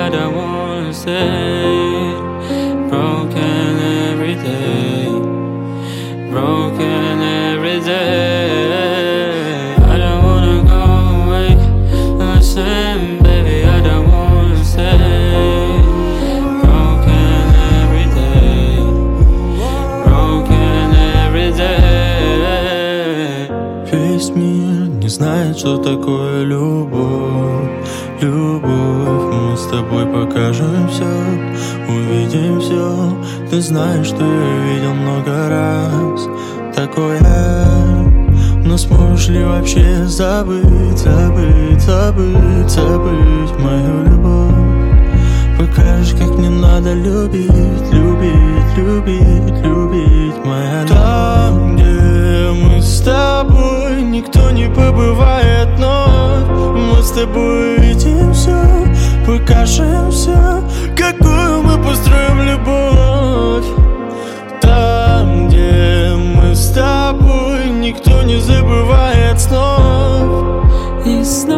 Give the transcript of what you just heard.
I don't wanna stay. Broken every day, broken every day. I don't wanna go away. Listen, baby, I don't wanna stay. Broken every day, broken every day. Весь мир не знает, что такое любовь. Любовь, мы с тобой покажем все, увидим все. Ты знаешь, что я видел много раз такое. Но сможешь ли вообще забыть, забыть, забыть, забыть мою любовь? Покажешь, как не надо любить, любить, любить, любить, моя любовь. Там, где мы с тобой, никто не побывает вновь. Мы с тобой увидим все, покажем все, какую мы построим любовь. Там, где мы с тобой, никто не забывает снов. И снова